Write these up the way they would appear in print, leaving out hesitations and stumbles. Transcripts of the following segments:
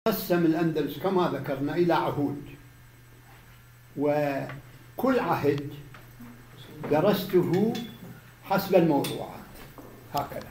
قسم الأندلس كما ذكرنا إلى عهود، وكل عهد درسته حسب الموضوعات هكذا.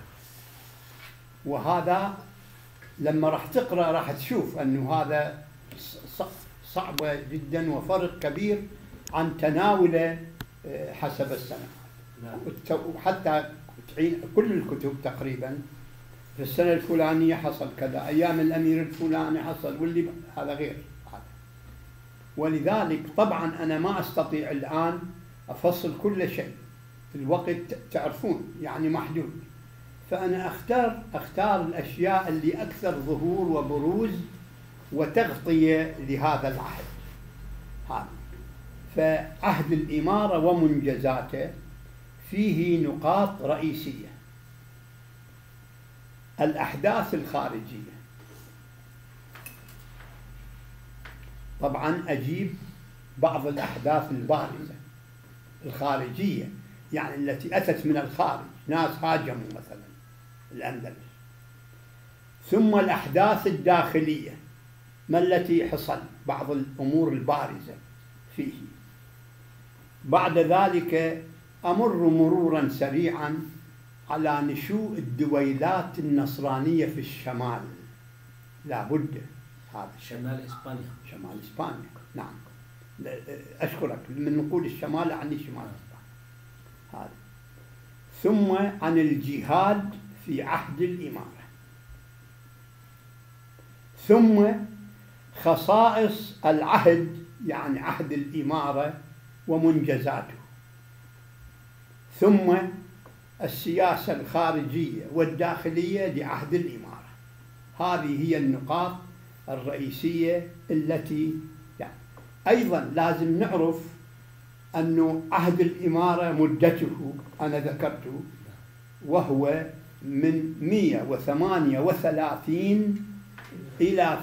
وهذا لما راح تقرأ راح تشوف أنه هذا صعبة جدا وفرق كبير عن تناوله حسب السنة. وحتى كل الكتب تقريبا في السنة الفلانية حصل كذا، أيام الأمير الفلاني حصل، واللي هذا غير هذا. ولذلك طبعا أنا ما أستطيع الآن أفصل كل شيء، الوقت تعرفون يعني محدود، فأنا أختار الأشياء اللي أكثر ظهور وبروز وتغطية لهذا العهد هذا. فعهد الإمارة ومنجزاته فيه نقاط رئيسية. الأحداث الخارجية، طبعا أجيب بعض الأحداث البارزة الخارجية، يعني التي أتت من الخارج، ناس هاجموا مثلا الأندلس. ثم الأحداث الداخلية، ما التي حصل، بعض الأمور البارزة فيه. بعد ذلك أمر مرورا سريعا على نشوء الدويلات النصرانية في الشمال، لا بد هذا شمال إسبانيا. شمال إسبانيا، نعم. أشكرك، من نقول الشمال يعني شمال إسبانيا هذا. ثم عن الجهاد في عهد الإمارة، ثم خصائص العهد يعني عهد الإمارة ومنجزاته، ثم السياسة الخارجية والداخلية لعهد الإمارة. هذه هي النقاط الرئيسية التي يعني. أيضا لازم نعرف أنه عهد الإمارة مدته أنا ذكرته، وهو من 138 إلى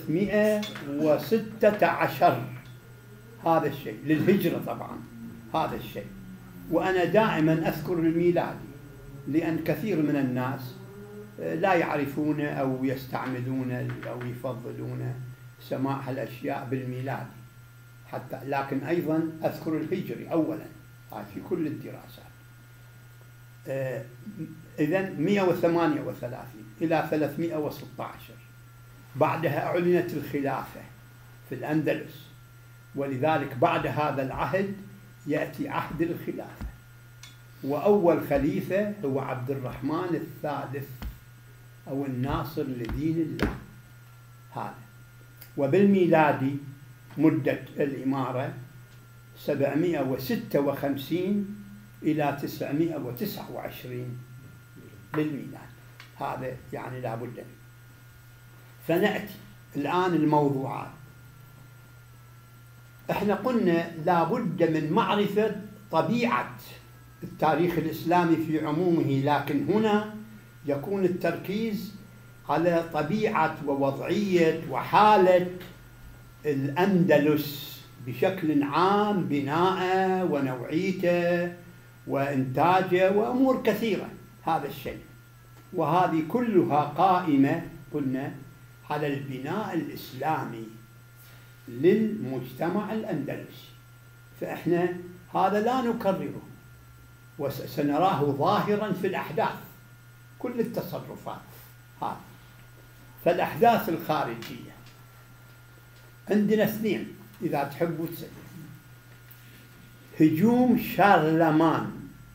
316 هذا الشيء للهجرة طبعا هذا الشيء. وأنا دائما أذكر الميلادي، لأن كثير من الناس لا يعرفون أو يستعملون أو يفضلون سماع الأشياء بالميلادي حتى، لكن أيضا أذكر الهجري أولا في كل الدراسات. إذن 138 إلى 316، بعدها أعلنت الخلافة في الأندلس، ولذلك بعد هذا العهد يأتي عهد الخلافة، وأول خليفة هو عبد الرحمن الثالث أو الناصر لدين الله هذا. وبالميلادي مدة الإمارة 756 إلى 929 بالميلاد، هذا يعني لا بد منه. فنأتي الآن الموضوعات. احنا قلنا لا بد من معرفة طبيعة التاريخ الإسلامي في عمومه، لكن هنا يكون التركيز على طبيعة ووضعية وحالة الأندلس بشكل عام، بناءه ونوعيته وإنتاجه وأمور كثيرة هذا الشيء. وهذه كلها قائمة قلنا على البناء الإسلامي للمجتمع الأندلسي. فإحنا هذا لا نكرره، وسنراه ظاهرا في الأحداث، كل التصرفات هذه. فالأحداث الخارجية عندنا اثنين إذا تحبوا تسألوا. هجوم شارلمان،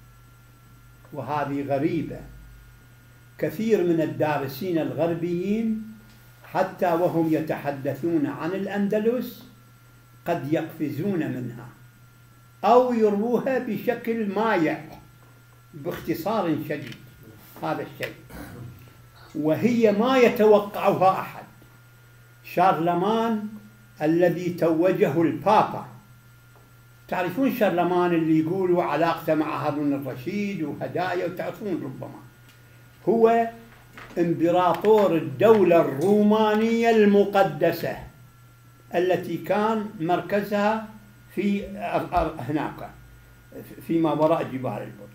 وهذه غريبة، كثير من الدارسين الغربيين حتى وهم يتحدثون عن الأندلس قد يقفزون منها أو يروها بشكل مايع باختصار شديد هذا الشيء، وهي ما يتوقعها أحد. شارلمان الذي توجه البابا، تعرفون شارلمان اللي يقولوا علاقته مع هارون الرشيد وهدايا، وتعرفون ربما هو إمبراطور الدولة الرومانية المقدسة التي كان مركزها في هناك فيما وراء جبال البرج.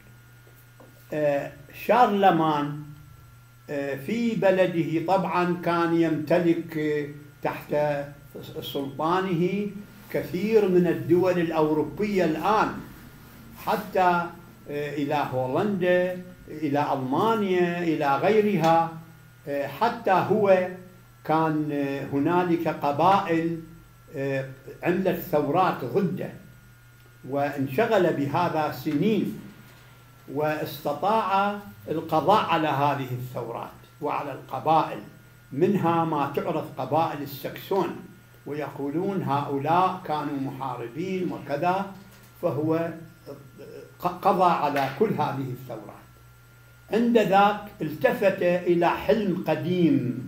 شارلمان في بلده طبعا كان يمتلك تحت سلطانه كثير من الدول الأوروبية الآن، حتى إلى هولندا، إلى ألمانيا، إلى غيرها. حتى هو كان هنالك قبائل عملت ثورات ضده، وانشغل بهذا سنين، واستطاع القضاء على هذه الثورات وعلى القبائل، منها ما تعرف قبائل السكسون، ويقولون هؤلاء كانوا محاربين وكذا، فهو قضى على كل هذه الثورات. عند ذاك التفت إلى حلم قديم،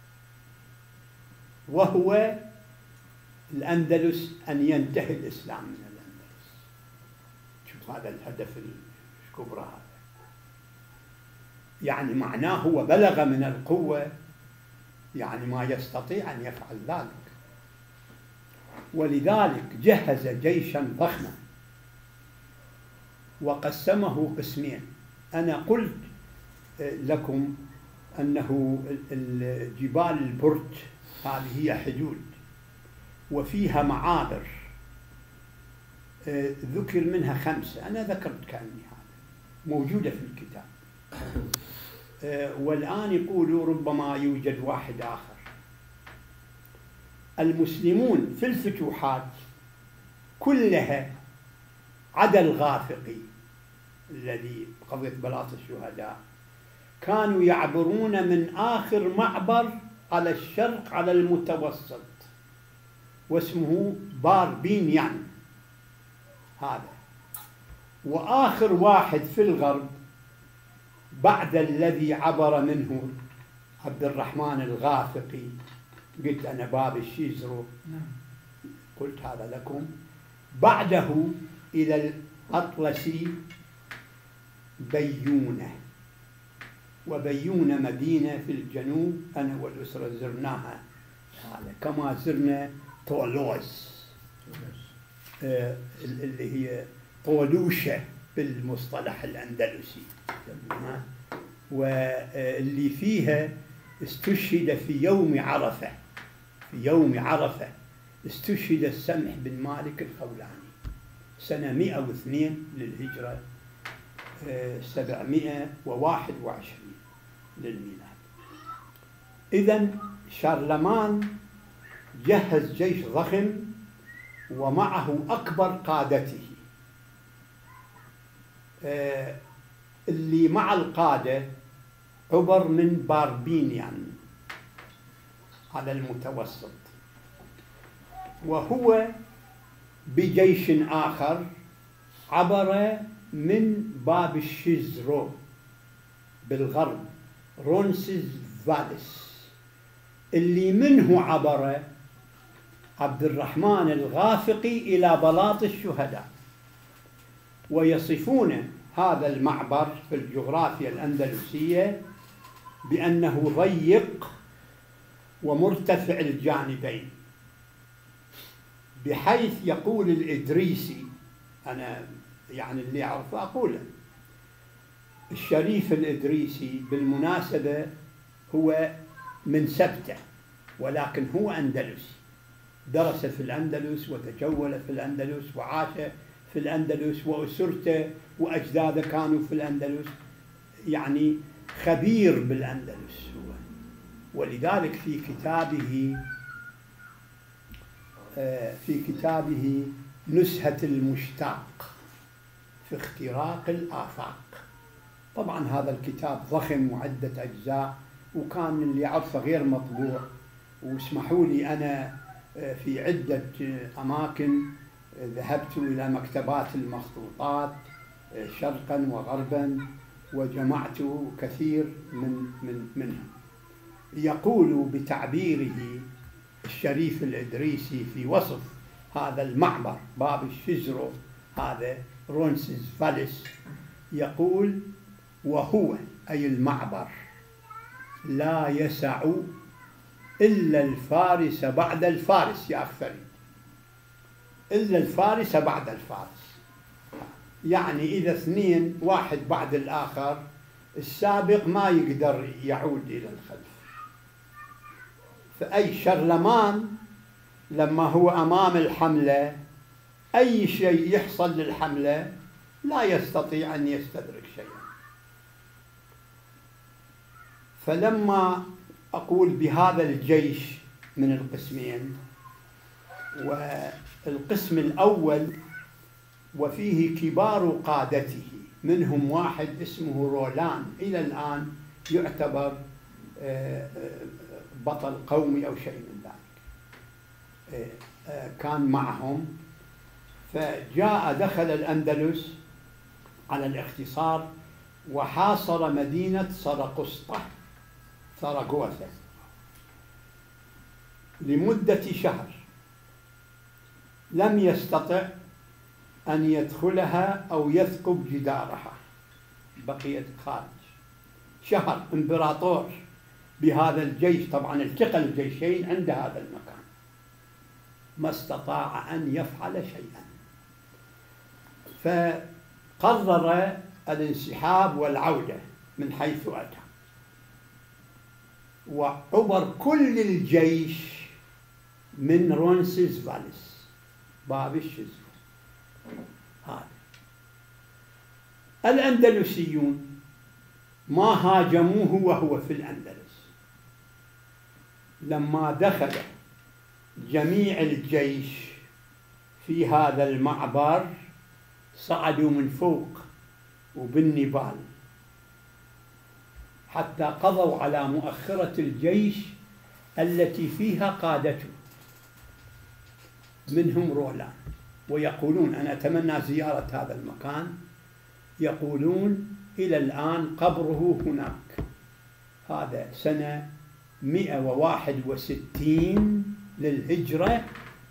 وهو الأندلس، أن ينتهي الإسلام من الأندلس. شوف هذا الهدف الكبرى هذا، يعني معناه هو بلغ من القوة يعني ما يستطيع أن يفعل ذلك، ولذلك جهز جيشا ضخما وقسمه قسمين. أنا قلت لكم أنه جبال البرت هذه هي حدود وفيها معابر، ذكر منها 5، أنا ذكرت كأني هذا موجودة في الكتاب، والآن يقولوا ربما يوجد واحد آخر. المسلمون في الفتوحات كلها عدا الغافقي الذي قضية بلاط الشهداء، كانوا يعبرون من آخر معبر على الشرق على المتوسط، واسمه باربينيان هذا، وآخر واحد في الغرب بعد الذي عبر منه عبد الرحمن الغافقي، قلت أنا باب الشيزرو، قلت هذا لكم، بعده إلى الأطلسي بيونة، وبيونة مدينة في الجنوب أنا والأسرة زرناها، كما زرنا طولوس اللي هي طولوشة بالمصطلح الأندلسي، واللي فيها استشهد في يوم عرفة، في يوم عرفة استشهد السمح بن مالك الخولاني سنة 102 للهجرة، 721 للميلاد. إذن شارلمان جهز جيش ضخم ومعه أكبر قادته، اللي مع القادة عبر من باربينيان على المتوسط، وهو بجيش آخر عبر من باب الشيزرو بالغرب، رونسيز فاليس، اللي منه عبر عبد الرحمن الغافقي إلى بلاط الشهداء. ويصفون هذا المعبر في الجغرافيا الأندلسية بأنه ضيق ومرتفع الجانبين، بحيث يقول الإدريسي، أنا يعني اللي أعرفه أقوله، الشريف الإدريسي بالمناسبة هو من سبتة، ولكن هو أندلسي، درس في الأندلس وتجول في الأندلس وعاش في الأندلس، وأسرته وأجداده كانوا في الأندلس، يعني خبير بالأندلس هو. ولذلك في كتابه نزهة المشتاق في اختراق الآفاق، طبعا هذا الكتاب ضخم وعدة أجزاء، وكان اللي عرفه غير مطبوع، واسمحوا لي أنا في عدة أماكن ذهبت إلى مكتبات المخطوطات شرقا وغربا وجمعت كثير منها. يقول بتعبيره الشريف الإدريسي في وصف هذا المعبر باب الشيزرو هذا رونسيز فاليس، يقول: وهو أي المعبر لا يسع إلا الفارس بعد الفارس، يا أخ فريد، إلا الفارس بعد الفارس، يعني إذا اثنين واحد بعد الآخر السابق ما يقدر يعود إلى الخلف. فأي شارلمان لما هو أمام الحملة أي شيء يحصل للحملة لا يستطيع أن يستدرك شيئا. فلما أقول بهذا الجيش من القسمين، والقسم الأول وفيه كبار قادته، منهم واحد اسمه رولان إلى الآن يعتبر بطل قومي أو شيء من ذلك، كان معهم. فجاء دخل الأندلس على الاختصار وحاصر مدينة سراغوسا لمدة شهر، لم يستطع أن يدخلها أو يثقب جدارها، بقيت خارج شهر. إمبراطور بهذا الجيش، طبعا التقى الجيشين عند هذا المكان، ما استطاع أن يفعل شيئا، فقرر الانسحاب والعودة من حيث أتى، وعبر كل الجيش من رونسيسفالس، باب الشزو. هذا الأندلسيون ما هاجموه وهو في الأندلس، لما دخل جميع الجيش في هذا المعبر صعدوا من فوق وبالنبال حتى قضوا على مؤخرة الجيش التي فيها قادته، منهم رولان. ويقولون، أنا أتمنى زيارة هذا المكان، يقولون إلى الآن قبره هناك. هذا سنة 161 للهجرة،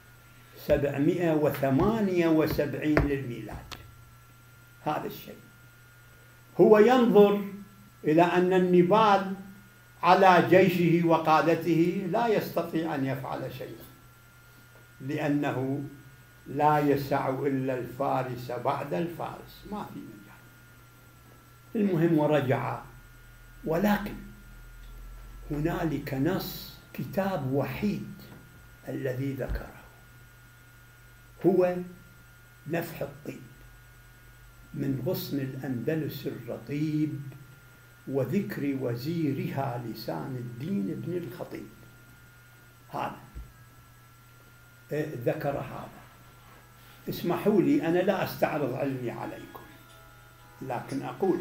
778 للميلاد. هذا الشيء هو ينظر إلى أن النبال على جيشه وقادته لا يستطيع أن يفعل شيئا، لأنه لا يسع إلا الفارس بعد الفارس، ما في مجال. المهم ورجع، ولكن هنالك نص، كتاب وحيد الذي ذكره هو نفح الطيب من غصن الأندلس الرطيب وذكر وزيرها لسان الدين ابن الخطيب. هذا ذكر هذا. اسمحوا لي، أنا لا أستعرض علمي عليكم، لكن أقول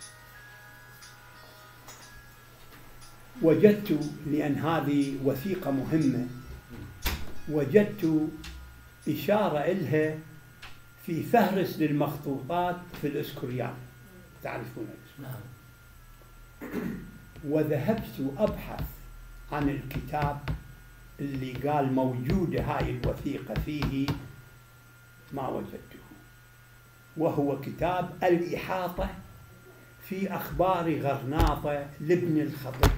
وجدت، لأن هذه وثيقة مهمة، وجدت إشارة إلها في فهرس للمخطوطات في الإسكوريال، تعرفون الإسكوريال. وذهبت أبحث عن الكتاب اللي قال موجودة هاي الوثيقة فيه، ما وجدته، وهو كتاب الإحاطة في أخبار غرناطة لابن الخطيب،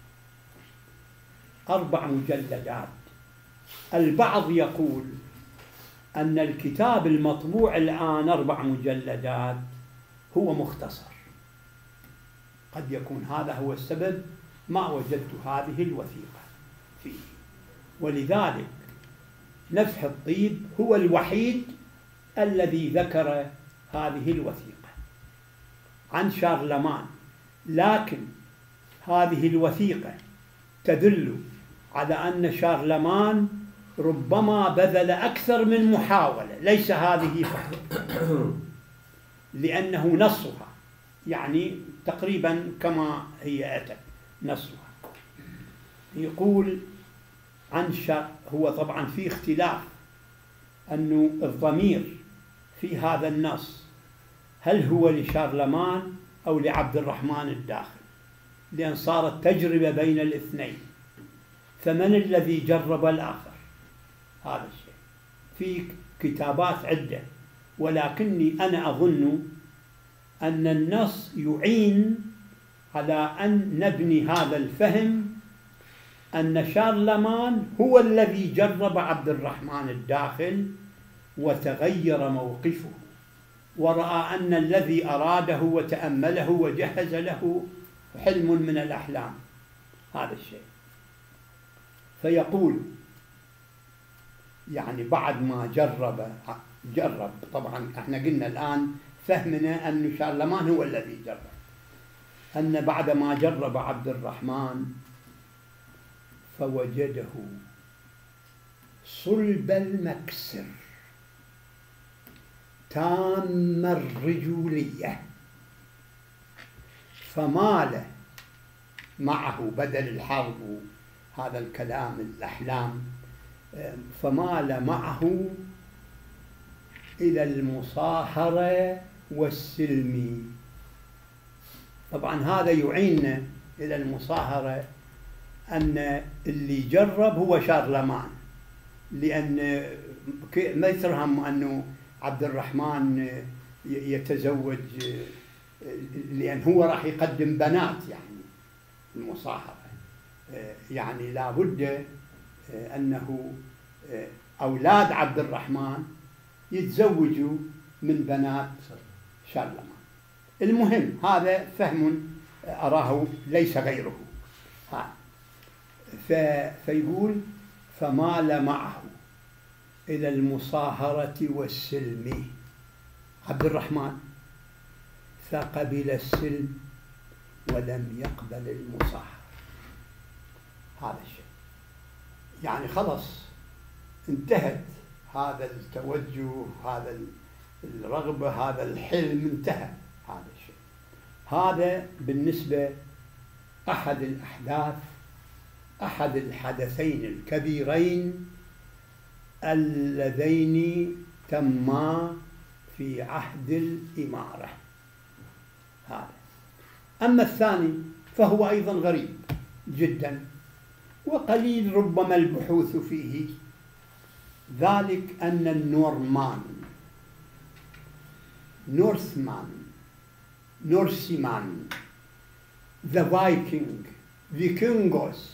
4 مجلدات. البعض يقول أن الكتاب المطبوع الآن 4 مجلدات هو مختصر، قد يكون هذا هو السبب ما وجدت هذه الوثيقة فيه. ولذلك نفح الطيب هو الوحيد الذي ذكر هذه الوثيقة عن شارلمان، لكن هذه الوثيقة تدل على أن شارلمان ربما بذل أكثر من محاولة، ليس هذه فقط، لأنه نصها يعني تقريبا كما هي أتت نصها. يقول عن هو طبعا في اختلاف أنه الضمير في هذا النص هل هو لشارلمان أو لعبد الرحمن الداخل، لأن صارت تجربة بين الاثنين، فمن الذي جرب الآخر؟ هذا الشيء في كتابات عدة، ولكني أنا أظن أن النص يعين على أن نبني هذا الفهم أن شارلمان هو الذي جرب عبد الرحمن الداخل وتغير موقفه، ورأى أن الذي أراده وتأمله وجهز له حلم من الأحلام. هذا الشيء. فيقول يعني بعد ما جرب طبعا احنا قلنا الآن فهمنا أن شارلمان هو الذي جرب، أن بعد ما جرب عبد الرحمن فوجده صلب المكسر تام الرجولية، فمال معه بدل الحرب هذا الكلام الأحلام، فمال معه إلى المصاهرة والسلم. طبعا هذا يعيننا إلى المصاهرة أن اللي جرب هو شارلمان، لأن ما يترهم أنه عبد الرحمن يتزوج، لأن هو راح يقدم بنات يعني المصاهرة، يعني لابد أنه أولاد عبد الرحمن يتزوجوا من بنات شارلمان. المهم هذا فهم أراه ليس غيره. فيقول فمال معه إلى المصاهرة والسلم عبد الرحمن، فقبل السلم ولم يقبل المصاهرة. هذا الشيء يعني خلص انتهت، هذا التوجه، هذا الرغبة، هذا الحلم انتهى. هذا الشيء هذا بالنسبة أحد الحدثين الكبيرين اللذين تما في عهد الإمارة. هذا. أما الثاني فهو أيضا غريب جدا وقليل ربما البحوث فيه، ذلك أن نورسمان ذا فايكنج فيكنغوس،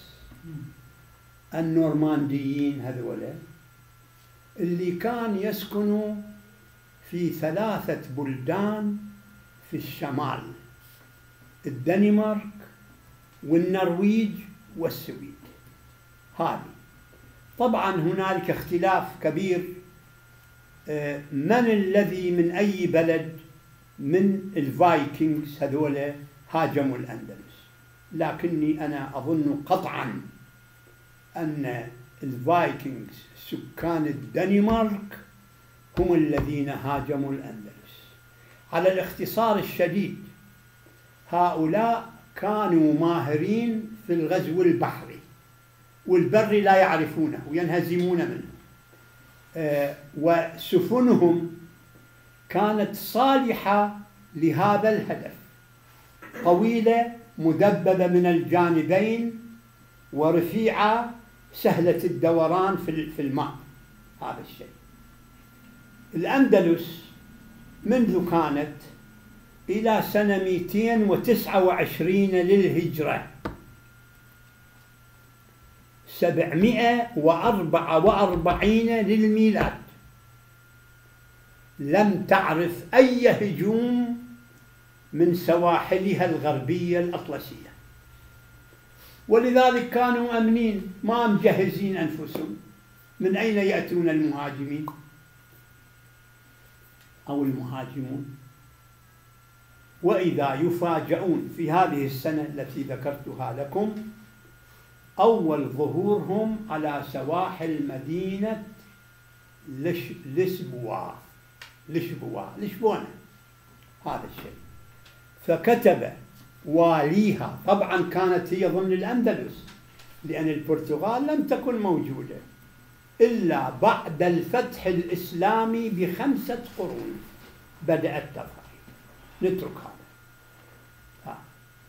النورمانديين هذولا اللي كان يسكنوا في 3 بلدان في الشمال، الدنمارك والنرويج والسويد. هذه طبعا هنالك اختلاف كبير من الذي من أي بلد من الفايكنجز هذولا هاجموا الأندلس، لكني أنا أظن قطعا أن الفايكنجز سكان الدنمارك هم الذين هاجموا الأندلس. على الاختصار الشديد هؤلاء كانوا ماهرين في الغزو البحري، والبر لا يعرفونه وينهزمون منه، وسفنهم كانت صالحة لهذا الهدف، طويلة مدببة من الجانبين ورفيعة سهلة الدوران في الماء. هذا الشيء. الأندلس منذ كانت إلى سنة 229 للهجرة 744 للميلاد لم تعرف أي هجوم من سواحلها الغربية الأطلسية، ولذلك كانوا أمنين، ما مجهزين أنفسهم. من أين يأتون المهاجمين أو المهاجمون؟ وإذا يفاجؤون في هذه السنة التي ذكرتها لكم، أول ظهورهم على سواحل مدينة لشبونة. هذا الشيء. فكتب واليها، طبعا كانت هي ضمن الأندلس لأن البرتغال لم تكن موجودة إلا بعد الفتح الإسلامي ب5 قرون بدأت تظهر. نترك هذا.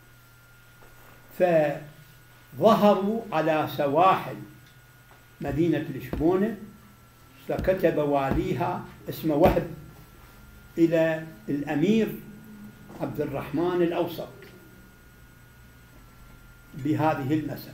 فظهروا على سواحل مدينة لشبونة، فكتب واليها اسمه وهب إلى الأمير عبد الرحمن الأوسط بهذه المسألة.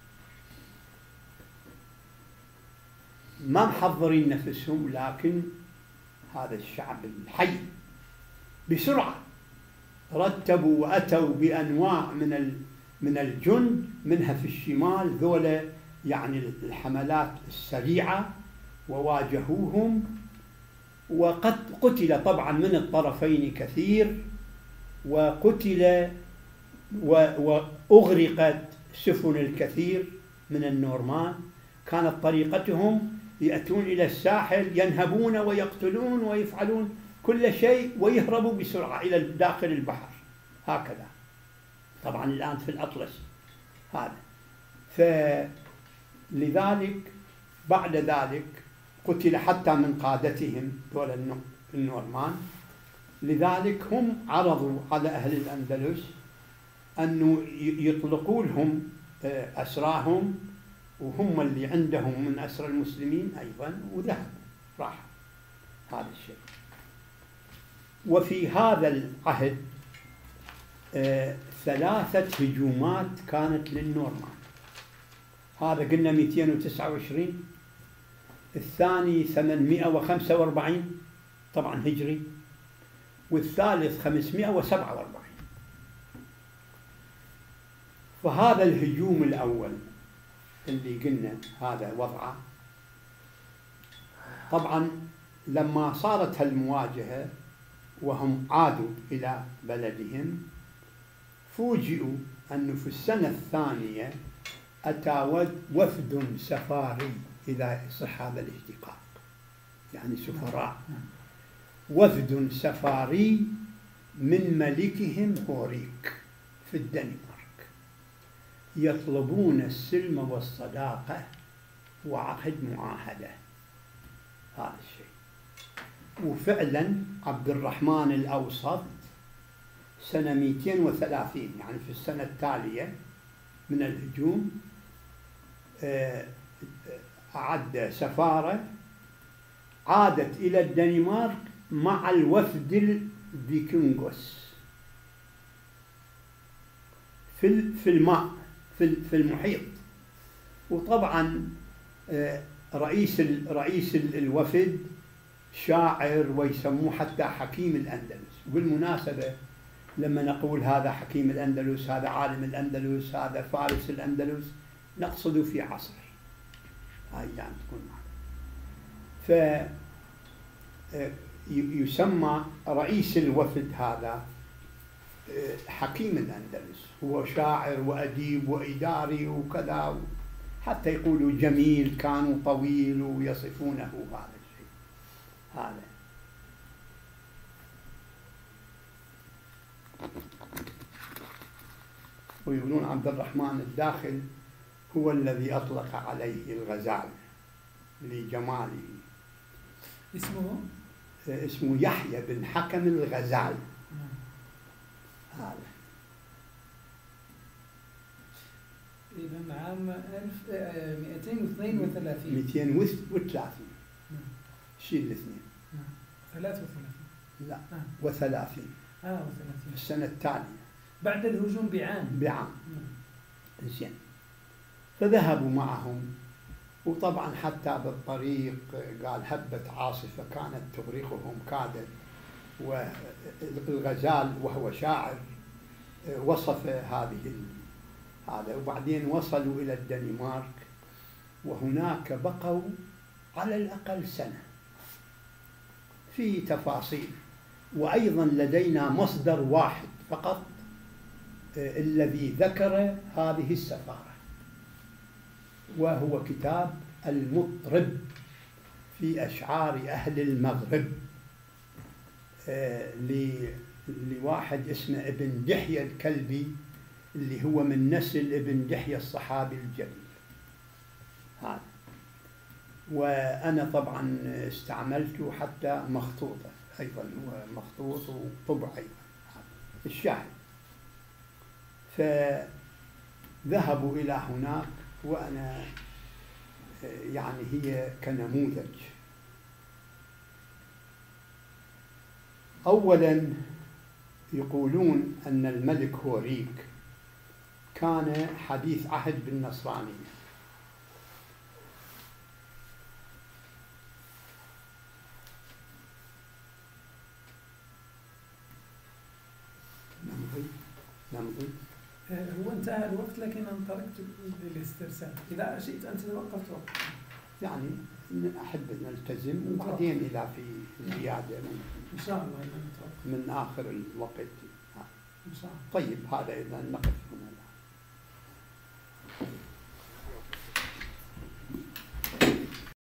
ما محضرين نفسهم، لكن هذا الشعب الحي بسرعة رتبوا وأتوا بأنواع من الجند، منها في الشمال ذولا يعني الحملات السريعة وواجهوهم، وقد قتل طبعا من الطرفين كثير، وقتل وأغرقت سفن الكثير من النورمان. كانت طريقتهم يأتون إلى الساحل ينهبون ويقتلون ويفعلون كل شيء ويهربوا بسرعة إلى داخل البحر هكذا. طبعا الآن في الأطلس هذا. فلذلك بعد ذلك قتل حتى من قادتهم دول النورمان. لذلك هم عرضوا على أهل الأندلس أنه يطلقوا لهم أسراهم، وهم اللي عندهم من أسر المسلمين أيضا، وذهبوا راحوا هذا الشيء. وفي هذا العهد 3 هجومات كانت للنورمان. هذا قلنا 229، الثاني 845 طبعا هجري، والثالث 547. فهذا الهجوم الأول اللي قلنا هذا وضعه. طبعا لما صارت هالمواجهة وهم عادوا إلى بلدهم، فوجئوا أنه في السنة الثانية أتى وفد سفاري، إذا يصح هذا الاشتقاق يعني سفراء، وفد سفاري من ملكهم هوريك في الدنمارك، يطلبون السلم والصداقة وعقد معاهدة. هذا الشيء. وفعلا عبد الرحمن الأوسط سنة 230 يعني في السنة التالية من الهجوم أعد سفارة عادت إلى الدنمارك مع الوفد الفيكنغوس في الماء في المحيط. وطبعا رئيس الوفد شاعر ويسموه حتى حكيم الأندلس. وبالمناسبة لما نقول هذا حكيم الأندلس، هذا عالم الأندلس، هذا فارس الأندلس، نقصد في عصره. هاي يعني تكون معنا. فيسمى رئيس الوفد هذا حكيم الأندلس، هو شاعر وأديب وإداري وكذا، حتى يقولوا جميل، كانوا طويل ويصفونه هذا الشيء. هذا ويقولون عبد الرحمن الداخل هو الذي أطلق عليه الغزال لجماله. اسمه يحيى بن حكم الغزال. هذا إذا عام 1232. 230 شيل الاثنين. 33. لا و30. و30 السنة التالية بعد الهجوم بعام. زين. فذهبوا معهم، وطبعا حتى بالطريق قال هبت عاصفة كانت تغرقهم كادت. والغزال وهو شاعر وصف هذا. وبعدين وصلوا إلى الدنمارك، وهناك بقوا على الأقل سنة في تفاصيل. وأيضا لدينا مصدر واحد فقط الذي ذكر هذه السفارة، وهو كتاب المطرب في أشعار أهل المغرب لواحد اسمه ابن دحية الكلبي، اللي هو من نسل ابن دحية الصحابي الجليل. هذا. وأنا طبعا استعملته حتى مخطوطة أيضا، هو مخطوط وطبع أيضا الشاهد. فذهبوا إلى هناك، وأنا يعني هي كنموذج. أولا يقولون أن الملك هوريك كان حديث عهد بالنصرانية، هو انتهى الوقت لكن أنا تركت الاسترسال، إذا شئت أن تتوقف توقف. يعني أحب أن نلتزم، وبعدين إذا في زيادة إن شاء الله نتوقف من آخر الوقت. إن شاء الله. طيب، هذا إذا نقف هنا.